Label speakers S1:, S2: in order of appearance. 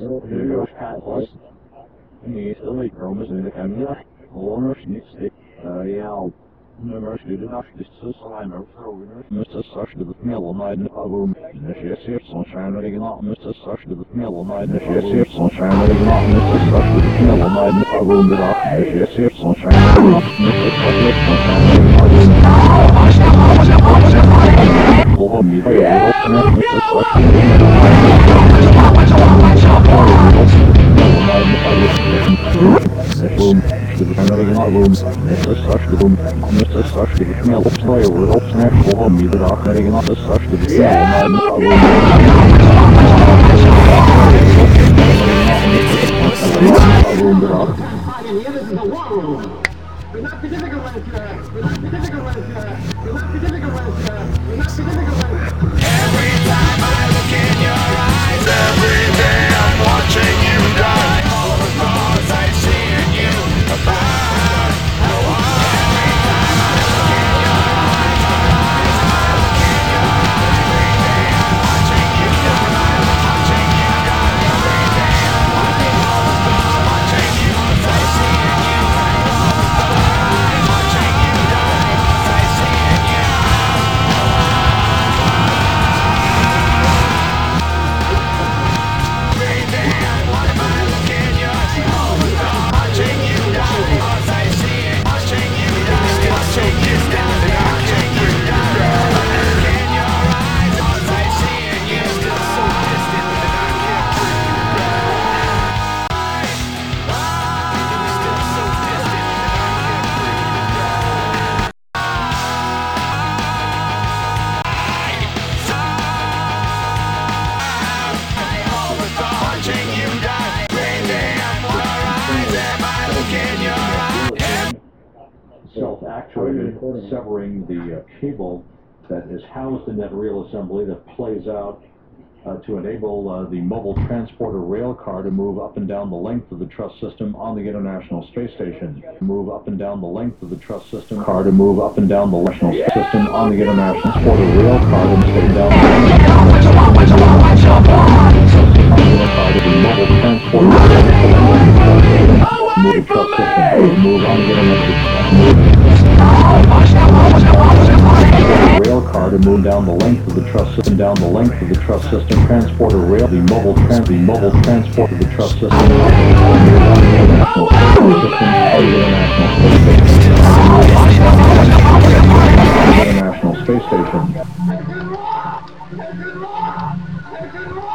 S1: Nummer studiedag is te slijmer voor Mr. Sash de Melonide album. Initiatie sunshine regional Mr. Sash de Melonide. Initiatie sunshine regional Mr. Sash de Melonide album. Initiatie sunshine regional Mr. Sash de sunshine album. Voor me bij Mr. Sash de Melonide. Mr. Sash de boom, Mr. Sash de smel opsnijden wordt opsnijden voor hem iedere dag regen af de Sash de smel naar de
S2: Every time I look in your eyes, every day I'm watching you die. All the thoughts I see in you burn. Every time I look in your eyes, every day I'm watching you die. Watching you die. Every day I'm watching all the thoughts, watching you I see in you. Watching you die. I see in you.
S1: Self-actuated, severing the cable that is housed in that rail assembly that plays out to enable the mobile transporter rail car to move up and down the length of the truss system on the International Space Station. Move up and down the length of the truss system car to move up and down the national system on the International Transporter rail car to stay down the length of the mobile transporter move the truss system, move on the International rail car to move down the length of the truss system, down the length of the truss system, transporter rail, the mobile transport of the truss system, on the International Space Station.